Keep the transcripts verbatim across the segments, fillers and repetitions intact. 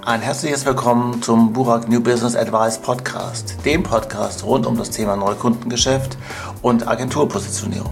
Ein herzliches Willkommen zum Burak New Business Advice Podcast, dem Podcast rund um das Thema Neukundengeschäft und Agenturpositionierung.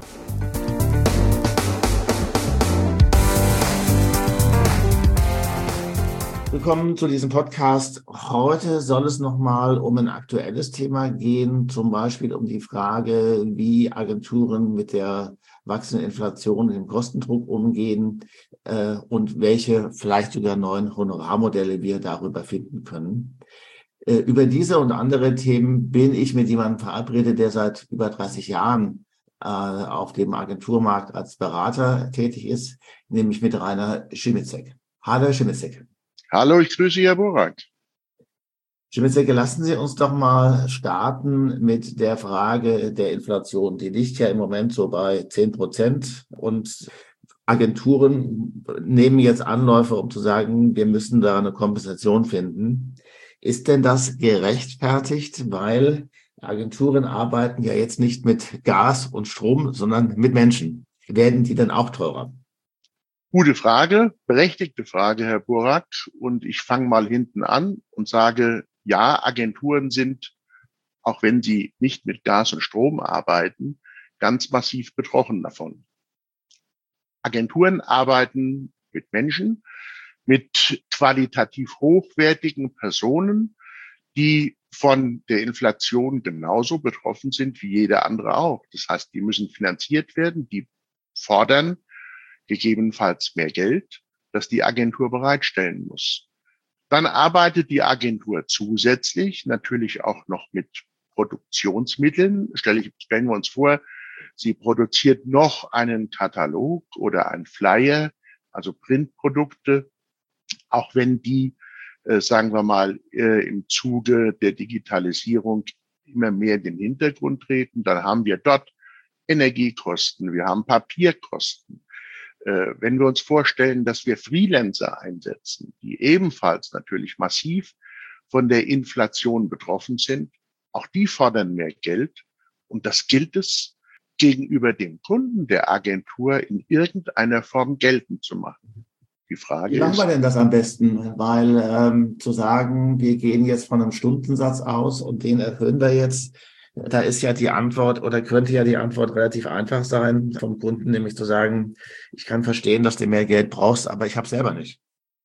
Willkommen zu diesem Podcast. Heute soll es nochmal um ein aktuelles Thema gehen, zum Beispiel um die Frage, wie Agenturen mit der wachsenden Inflation und dem Kostendruck umgehen äh, und welche vielleicht sogar neuen Honorarmodelle wir darüber finden können. Äh, über diese und andere Themen bin ich mit jemandem verabredet, der seit über dreißig Jahren äh, auf dem Agenturmarkt als Berater tätig ist, nämlich mit Rainer Schimitzek. Hallo Schimitzek. Hallo, ich grüße Herr Burak. Schimitzek, lassen Sie uns doch mal starten mit der Frage der Inflation. Die liegt ja im Moment so bei zehn Prozent und Agenturen nehmen jetzt Anläufe, um zu sagen, wir müssen da eine Kompensation finden. Ist denn das gerechtfertigt? Weil Agenturen arbeiten ja jetzt nicht mit Gas und Strom, sondern mit Menschen. Werden die dann auch teurer? Gute Frage, berechtigte Frage, Herr Burak. Und ich fange mal hinten an und sage, ja, Agenturen sind, auch wenn sie nicht mit Gas und Strom arbeiten, ganz massiv betroffen davon. Agenturen arbeiten mit Menschen, mit qualitativ hochwertigen Personen, die von der Inflation genauso betroffen sind wie jeder andere auch. Das heißt, die müssen finanziert werden, die fordern gegebenenfalls mehr Geld, das die Agentur bereitstellen muss. Dann arbeitet die Agentur zusätzlich natürlich auch noch mit Produktionsmitteln. Stellen wir uns vor, sie produziert noch einen Katalog oder ein Flyer, also Printprodukte, auch wenn die, äh, sagen wir mal, äh, im Zuge der Digitalisierung immer mehr in den Hintergrund treten. Dann haben wir dort Energiekosten, wir haben Papierkosten. Wenn wir uns vorstellen, dass wir Freelancer einsetzen, die ebenfalls natürlich massiv von der Inflation betroffen sind, auch die fordern mehr Geld. Und das gilt es gegenüber dem Kunden der Agentur in irgendeiner Form geltend zu machen. Die Frage Wie machen ist, wir denn das am besten? Weil ähm, zu sagen, wir gehen jetzt von einem Stundensatz aus und den erhöhen wir jetzt, da ist ja die Antwort oder könnte ja die Antwort relativ einfach sein vom Kunden, nämlich zu sagen, ich kann verstehen, dass du mehr Geld brauchst, aber ich habe selber nicht.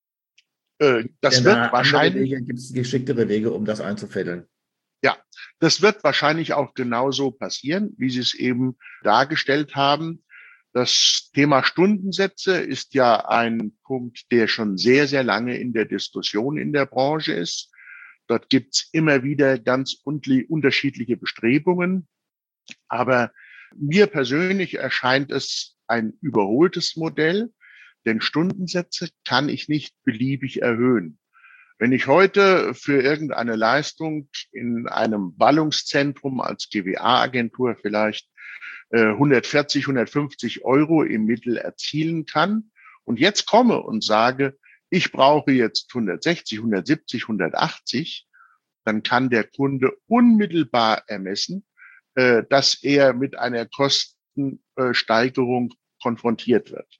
äh, das Denn wird da andere wahrscheinlich, Wege, gibt es geschicktere Wege, um das einzufädeln. ja, das wird wahrscheinlich auch genauso passieren, wie Sie es eben dargestellt haben. Das Thema Stundensätze ist ja ein Punkt, der schon sehr, sehr lange in der Diskussion in der Branche ist. Dort gibt's immer wieder ganz unterschiedliche Bestrebungen. Aber mir persönlich erscheint es ein überholtes Modell, denn Stundensätze kann ich nicht beliebig erhöhen. Wenn ich heute für irgendeine Leistung in einem Ballungszentrum als G W A-Agentur vielleicht hundertvierzig, hundertfünfzig Euro im Mittel erzielen kann und jetzt komme und sage, ich brauche jetzt hundertsechzig, hundertsiebzig, hundertachtzig, dann kann der Kunde unmittelbar ermessen, dass er mit einer Kostensteigerung konfrontiert wird.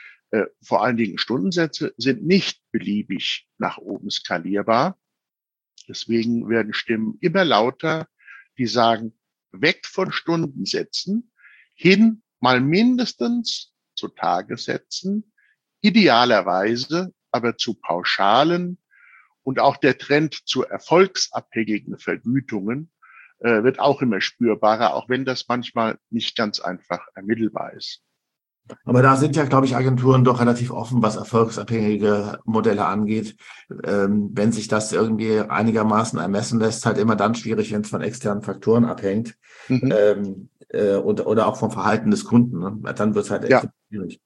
Vor allen Dingen Stundensätze sind nicht beliebig nach oben skalierbar. Deswegen werden Stimmen immer lauter, die sagen, weg von Stundensätzen, hin mal mindestens zu Tagessätzen, idealerweise aber zu pauschalen und auch der Trend zu erfolgsabhängigen Vergütungen äh, wird auch immer spürbarer, auch wenn das manchmal nicht ganz einfach ermittelbar ist. Aber da sind ja, glaube ich, Agenturen doch relativ offen, was erfolgsabhängige Modelle angeht. Ähm, wenn sich das irgendwie einigermaßen ermessen lässt, halt immer dann schwierig, wenn es von externen Faktoren abhängt Mhm. ähm, äh, und, oder auch vom Verhalten des Kunden. Ne? Dann wird es halt echt Ja. schwierig.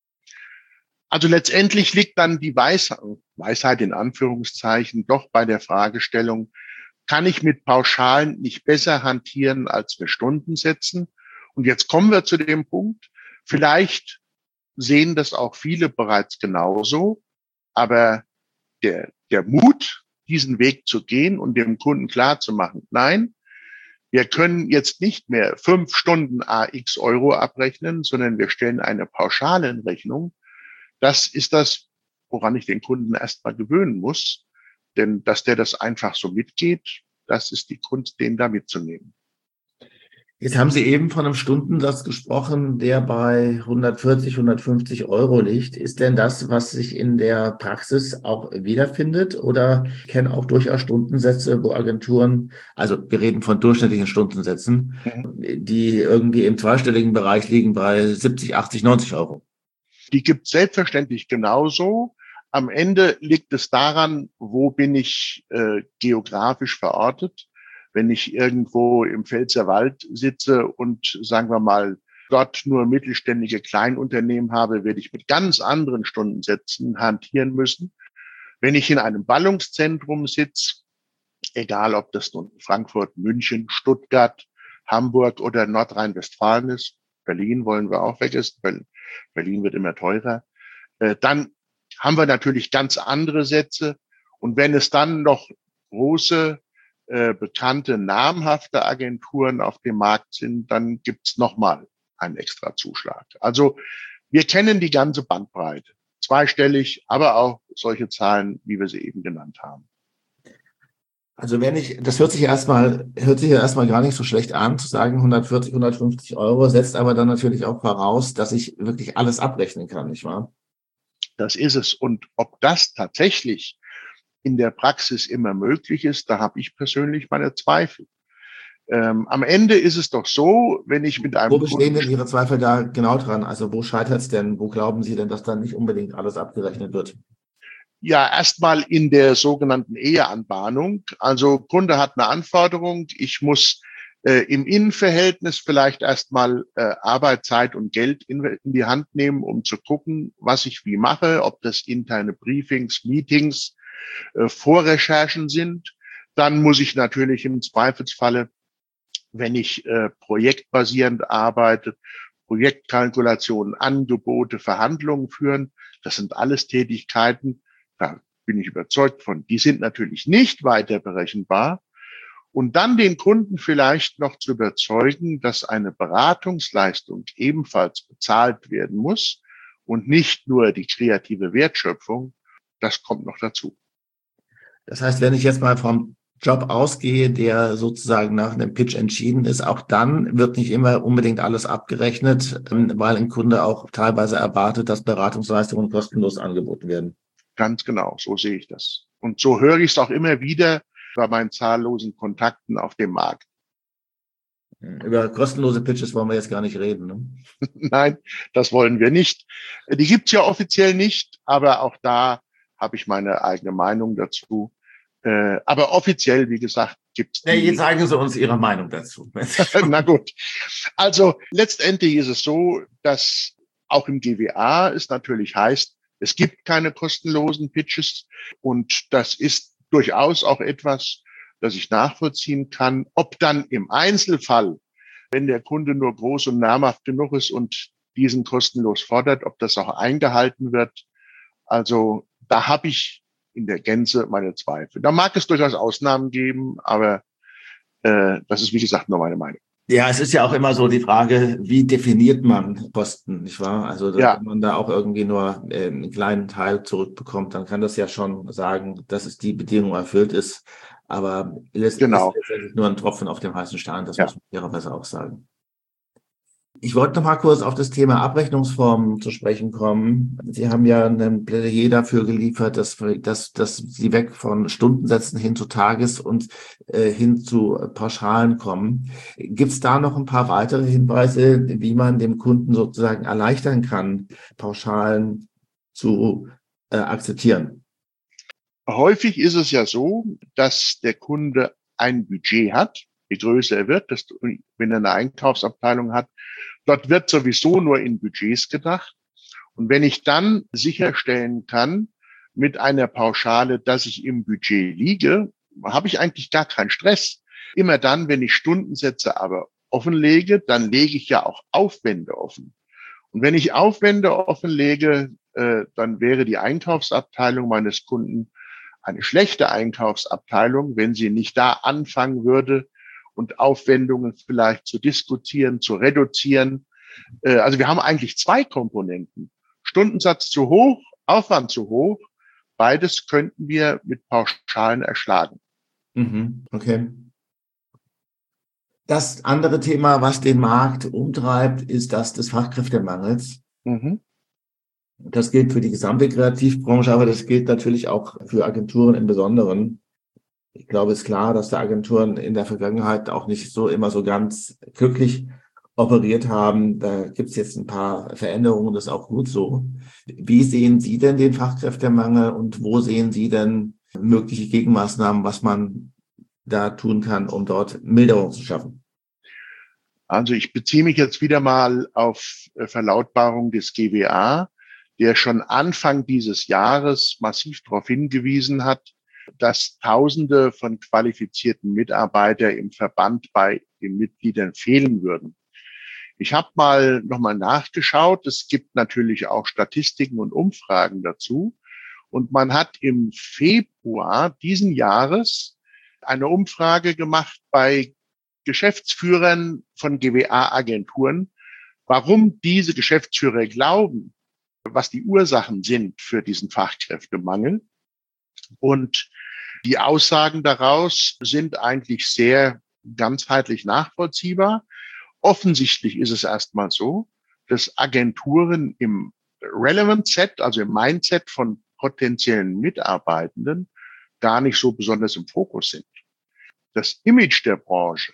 Also letztendlich liegt dann die Weisheit, Weisheit in Anführungszeichen doch bei der Fragestellung, kann ich mit Pauschalen nicht besser hantieren als mit Stundensätzen? Und jetzt kommen wir zu dem Punkt, vielleicht sehen das auch viele bereits genauso, aber der, der Mut, diesen Weg zu gehen und dem Kunden klarzumachen, nein, wir können jetzt nicht mehr fünf Stunden a x Euro abrechnen, sondern wir stellen eine Pauschalen Rechnung. Das ist das, woran ich den Kunden erstmal gewöhnen muss. Denn dass der das einfach so mitgeht, das ist die Kunst, den da mitzunehmen. Jetzt haben Sie eben von einem Stundensatz gesprochen, der bei hundertvierzig, hundertfünfzig Euro liegt. Ist denn das, was sich in der Praxis auch wiederfindet? Oder kennen auch durchaus Stundensätze, wo Agenturen, also wir reden von durchschnittlichen Stundensätzen, Mhm. die irgendwie im zweistelligen Bereich liegen bei siebzig, achtzig, neunzig Euro? Die gibt es selbstverständlich genauso. Am Ende liegt es daran, wo bin ich äh, geografisch verortet. Wenn ich irgendwo im Pfälzerwald sitze und, sagen wir mal, dort nur mittelständige Kleinunternehmen habe, werde ich mit ganz anderen Stundensätzen hantieren müssen. Wenn ich in einem Ballungszentrum sitze, egal ob das nun Frankfurt, München, Stuttgart, Hamburg oder Nordrhein-Westfalen ist, Berlin wollen wir auch vergessen, Berlin wird immer teurer, äh, dann haben wir natürlich ganz andere Sätze. Und wenn es dann noch große, äh, bekannte, namhafte Agenturen auf dem Markt sind, dann gibt's nochmal einen extra Zuschlag. Also wir kennen die ganze Bandbreite, zweistellig, aber auch solche Zahlen, wie wir sie eben genannt haben. Also wenn ich, das hört sich ja erstmal, hört sich ja erstmal gar nicht so schlecht an, zu sagen hundertvierzig, hundertfünfzig Euro, setzt aber dann natürlich auch voraus, dass ich wirklich alles abrechnen kann, nicht wahr? Das ist es. Und ob das tatsächlich in der Praxis immer möglich ist, da habe ich persönlich meine Zweifel. Ähm, am Ende ist es doch so, wenn ich mit Wo einem bestehen Kunden... denn Ihre Zweifel da genau dran? Also wo scheitert es denn? Wo glauben Sie denn, dass dann nicht unbedingt alles abgerechnet wird? Ja, erstmal in der sogenannten Eheanbahnung. Also Kunde hat eine Anforderung. Ich muss äh, im Innenverhältnis vielleicht erstmal äh, Arbeit, Zeit und Geld in, in die Hand nehmen, um zu gucken, was ich wie mache, ob das interne Briefings, Meetings, äh, Vorrecherchen sind. Dann muss ich natürlich im Zweifelsfalle, wenn ich äh, projektbasierend arbeite, Projektkalkulationen, Angebote, Verhandlungen führen. Das sind alles Tätigkeiten, da bin ich überzeugt von. Die sind natürlich nicht weiter berechenbar. Und dann den Kunden vielleicht noch zu überzeugen, dass eine Beratungsleistung ebenfalls bezahlt werden muss und nicht nur die kreative Wertschöpfung, das kommt noch dazu. Das heißt, wenn ich jetzt mal vom Job ausgehe, der sozusagen nach einem Pitch entschieden ist, auch dann wird nicht immer unbedingt alles abgerechnet, weil ein Kunde auch teilweise erwartet, dass Beratungsleistungen kostenlos angeboten werden. Ganz genau, so sehe ich das. Und so höre ich es auch immer wieder bei meinen zahllosen Kontakten auf dem Markt. Über kostenlose Pitches wollen wir jetzt gar nicht reden. Ne? Nein, das wollen wir nicht. Die gibt's ja offiziell nicht, aber auch da habe ich meine eigene Meinung dazu. Äh, aber offiziell, wie gesagt, gibt's die. Nee, jetzt sagen Sie uns Ihre Meinung dazu. Na gut. Also letztendlich ist es so, dass auch im G W A es natürlich heißt, es gibt keine kostenlosen Pitches. Und das ist durchaus auch etwas, das ich nachvollziehen kann. Ob dann im Einzelfall, wenn der Kunde nur groß und namhaft genug ist und diesen kostenlos fordert, ob das auch eingehalten wird. Also da habe ich in der Gänze meine Zweifel. Da mag es durchaus Ausnahmen geben, aber äh, das ist, wie gesagt, nur meine Meinung. Ja, es ist ja auch immer so die Frage, wie definiert man Kosten, nicht wahr? Also Ja. wenn man da auch irgendwie nur äh, einen kleinen Teil zurückbekommt, dann kann das ja schon sagen, dass es die Bedingung erfüllt ist. Aber es Genau. ist letztendlich nur ein Tropfen auf dem heißen Stein, das Ja. muss man fairerweise auch sagen. Ich wollte noch mal kurz auf das Thema Abrechnungsformen zu sprechen kommen. Sie haben ja ein Plädoyer dafür geliefert, dass, dass, dass Sie weg von Stundensätzen hin zu Tages- und äh, hin zu Pauschalen kommen. Gibt es da noch ein paar weitere Hinweise, wie man dem Kunden sozusagen erleichtern kann, Pauschalen zu äh, akzeptieren? Häufig ist es ja so, dass der Kunde ein Budget hat. Je größer er wird, desto, wenn er eine Einkaufsabteilung hat, dort wird sowieso nur in Budgets gedacht. Und wenn ich dann sicherstellen kann mit einer Pauschale, dass ich im Budget liege, habe ich eigentlich gar keinen Stress. Immer dann, wenn ich Stundensätze aber offenlege, dann lege ich ja auch Aufwände offen. Und wenn ich Aufwände offenlege, äh, dann wäre die Einkaufsabteilung meines Kunden eine schlechte Einkaufsabteilung, wenn sie nicht da anfangen würde und Aufwendungen vielleicht zu diskutieren, zu reduzieren. Also wir haben eigentlich zwei Komponenten. Stundensatz zu hoch, Aufwand zu hoch. Beides könnten wir mit Pauschalen erschlagen. Mhm. Okay. Das andere Thema, was den Markt umtreibt, ist das des Fachkräftemangels. Mhm. Das gilt für die gesamte Kreativbranche, aber das gilt natürlich auch für Agenturen im Besonderen. Ich glaube, es ist klar, dass die Agenturen in der Vergangenheit auch nicht so immer so ganz glücklich operiert haben. Da gibt es jetzt ein paar Veränderungen, das ist auch gut so. Wie sehen Sie denn den Fachkräftemangel und wo sehen Sie denn mögliche Gegenmaßnahmen, was man da tun kann, um dort Milderung zu schaffen? Also ich beziehe mich jetzt wieder mal auf Verlautbarung des G W A, der schon Anfang dieses Jahres massiv darauf hingewiesen hat, dass Tausende von qualifizierten Mitarbeitern im Verband bei den Mitgliedern fehlen würden. Ich habe mal nochmal nachgeschaut. Es gibt natürlich auch Statistiken und Umfragen dazu. Und man hat im Februar diesen Jahres eine Umfrage gemacht bei Geschäftsführern von G W A-Agenturen, warum diese Geschäftsführer glauben, was die Ursachen sind für diesen Fachkräftemangel. Und die Aussagen daraus sind eigentlich sehr ganzheitlich nachvollziehbar. Offensichtlich ist es erstmal so, dass Agenturen im Relevant Set, also im Mindset von potenziellen Mitarbeitenden, gar nicht so besonders im Fokus sind. Das Image der Branche,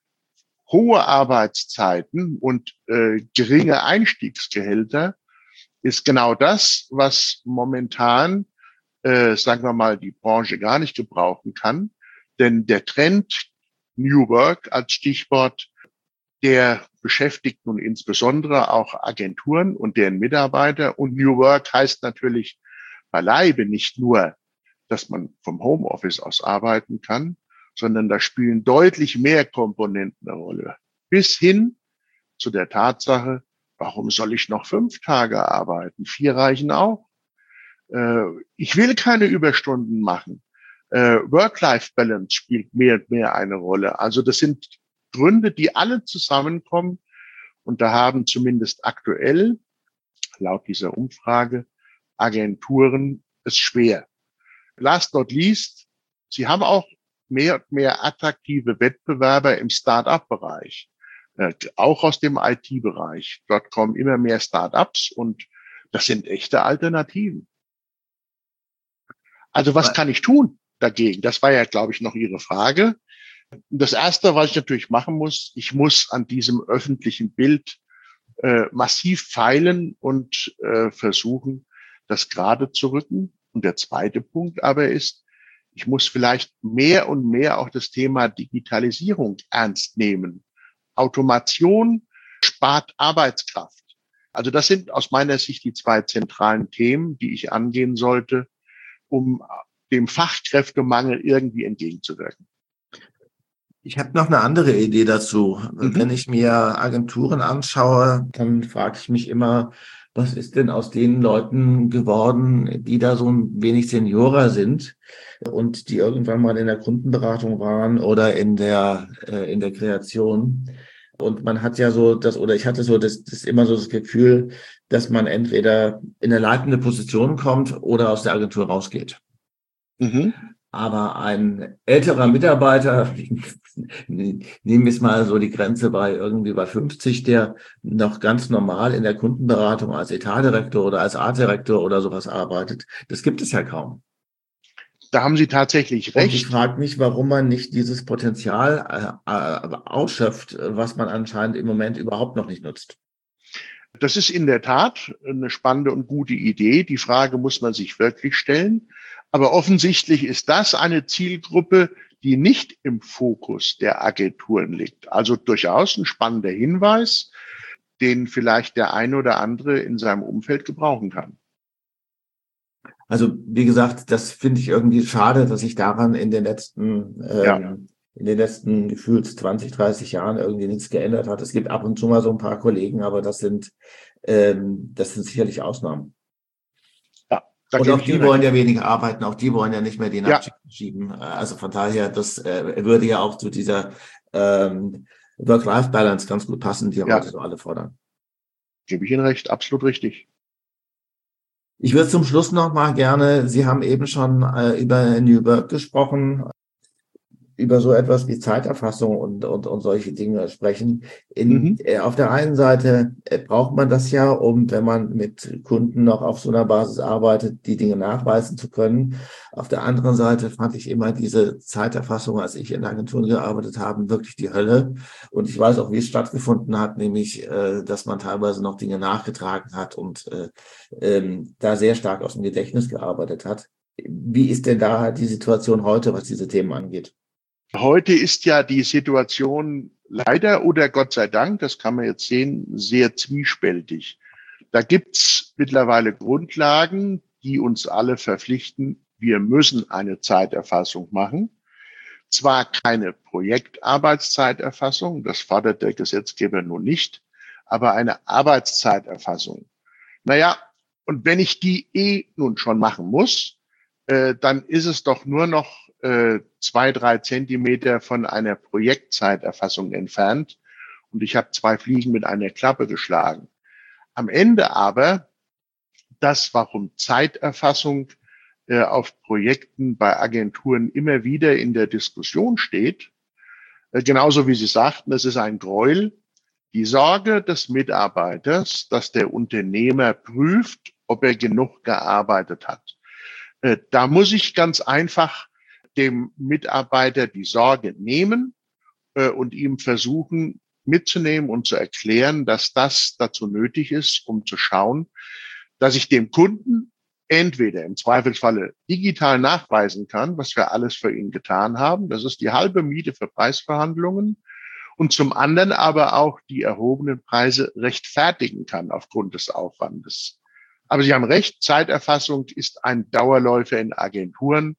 hohe Arbeitszeiten und äh, geringe Einstiegsgehälter ist genau das, was momentan, äh, sagen wir mal, die Branche gar nicht gebrauchen kann. Denn der Trend New Work als Stichwort, der beschäftigt nun insbesondere auch Agenturen und deren Mitarbeiter. Und New Work heißt natürlich beileibe nicht nur, dass man vom Homeoffice aus arbeiten kann, sondern da spielen deutlich mehr Komponenten eine Rolle. Bis hin zu der Tatsache, warum soll ich noch fünf Tage arbeiten? Vier reichen auch. Äh, ich will keine Überstunden machen. Äh, Work-Life-Balance spielt mehr und mehr eine Rolle. Also das sind Gründe, die alle zusammenkommen. Und da haben zumindest aktuell, laut dieser Umfrage, Agenturen es schwer. Last not least, sie haben auch mehr und mehr attraktive Wettbewerber im Start-up-Bereich, äh, auch aus dem I T-Bereich. Dort kommen immer mehr Start-ups und das sind echte Alternativen. Also was kann ich tun dagegen? Das war ja, glaube ich, noch Ihre Frage. Das Erste, was ich natürlich machen muss, ich muss an diesem öffentlichen Bild äh, massiv feilen und äh, versuchen, das gerade zu rücken. Und der zweite Punkt aber ist, ich muss vielleicht mehr und mehr auch das Thema Digitalisierung ernst nehmen. Automation spart Arbeitskraft. Also das sind aus meiner Sicht die zwei zentralen Themen, die ich angehen sollte, um dem Fachkräftemangel irgendwie entgegenzuwirken. Ich habe noch eine andere Idee dazu. Mhm. Wenn ich mir Agenturen anschaue, dann frage ich mich immer, was ist denn aus den Leuten geworden, die da so ein wenig Seniorer sind und die irgendwann mal in der Kundenberatung waren oder in der äh, in der Kreation. Und man hat ja so das, oder ich hatte so das, das immer so das Gefühl, dass man entweder in eine leitende Position kommt oder aus der Agentur rausgeht. Mhm. Aber ein älterer Mitarbeiter, nehmen wir es mal so die Grenze bei irgendwie bei fünfzig, der noch ganz normal in der Kundenberatung als Etatdirektor oder als Artdirektor oder sowas arbeitet, das gibt es ja kaum. Da haben Sie tatsächlich Und ich recht. frage mich, warum man nicht dieses Potenzial äh, äh, ausschöpft, was man anscheinend im Moment überhaupt noch nicht nutzt. Das ist in der Tat eine spannende und gute Idee. Die Frage muss man sich wirklich stellen. Aber offensichtlich ist das eine Zielgruppe, die nicht im Fokus der Agenturen liegt. Also durchaus ein spannender Hinweis, den vielleicht der eine oder andere in seinem Umfeld gebrauchen kann. Also wie gesagt, das finde ich irgendwie schade, dass sich daran in den letzten Ja, ähm, in den letzten gefühlt zwanzig, dreißig Jahren irgendwie nichts geändert hat. Es gibt ab und zu mal so ein paar Kollegen, aber das sind ähm, das sind sicherlich Ausnahmen. ja, da Und gebe auch ich Ihnen die wollen recht. ja weniger arbeiten, auch die wollen ja nicht mehr die Ja, Nachtschichten schieben. Also von daher, das äh, würde ja auch zu dieser ähm, Work-Life-Balance ganz gut passen, die ja, heute so alle fordern. gebe ich Ihnen recht. Absolut richtig. Ich würde zum Schluss noch mal gerne, Sie haben eben schon äh, über New Work gesprochen, über so etwas wie Zeiterfassung und, und, und solche Dinge sprechen. In, Mhm. äh, auf der einen Seite äh, braucht man das ja, um, wenn man mit Kunden noch auf so einer Basis arbeitet, die Dinge nachweisen zu können. Auf der anderen Seite fand ich immer diese Zeiterfassung, als ich in Agenturen gearbeitet habe, wirklich die Hölle. Und ich weiß auch, wie es stattgefunden hat, nämlich, äh, dass man teilweise noch Dinge nachgetragen hat und äh, ähm, da sehr stark aus dem Gedächtnis gearbeitet hat. Wie ist denn da die Situation heute, was diese Themen angeht? Heute ist ja die Situation leider oder Gott sei Dank, das kann man jetzt sehen, sehr zwiespältig. Da gibt's mittlerweile Grundlagen, die uns alle verpflichten, wir müssen eine Zeiterfassung machen. Zwar keine Projektarbeitszeiterfassung, das fordert der Gesetzgeber nun nicht, aber eine Arbeitszeiterfassung. Naja, und wenn ich die eh nun schon machen muss, äh, dann ist es doch nur noch äh, zwei, drei Zentimeter von einer Projektzeiterfassung entfernt und ich habe zwei Fliegen mit einer Klappe geschlagen. Am Ende aber, das, warum Zeiterfassung äh, auf Projekten bei Agenturen immer wieder in der Diskussion steht, äh, genauso wie Sie sagten, es ist ein Gräuel, die Sorge des Mitarbeiters, dass der Unternehmer prüft, ob er genug gearbeitet hat. Äh, da muss ich ganz einfach dem Mitarbeiter die Sorge nehmen äh, und ihm versuchen mitzunehmen und zu erklären, dass das dazu nötig ist, um zu schauen, dass ich dem Kunden entweder im Zweifelsfalle digital nachweisen kann, was wir alles für ihn getan haben. Das ist die halbe Miete für Preisverhandlungen. Und zum anderen aber auch die erhobenen Preise rechtfertigen kann aufgrund des Aufwandes. Aber Sie haben recht, Zeiterfassung ist ein Dauerläufer in Agenturen.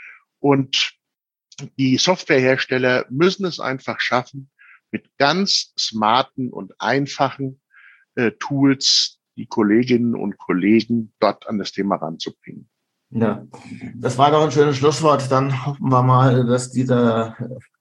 Und die Softwarehersteller müssen es einfach schaffen, mit ganz smarten und einfachen äh, Tools die Kolleginnen und Kollegen dort an das Thema ranzubringen. Ja, das war doch ein schönes Schlusswort. Dann hoffen wir mal, dass dieser,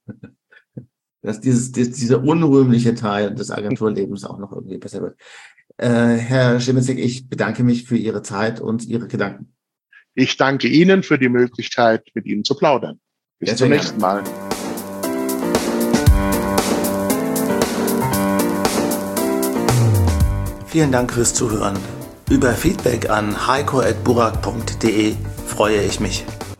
dass dieses, dieser unrühmliche Teil des Agenturlebens auch noch irgendwie besser wird. Äh, Herr Schimitzig, ich bedanke mich für Ihre Zeit und Ihre Gedanken. Ich danke Ihnen für die Möglichkeit, mit Ihnen zu plaudern. Bis Sehr, zum sehr nächsten gerne. Mal. Vielen Dank fürs Zuhören. Über Feedback an heiko at burak punkt de freue ich mich.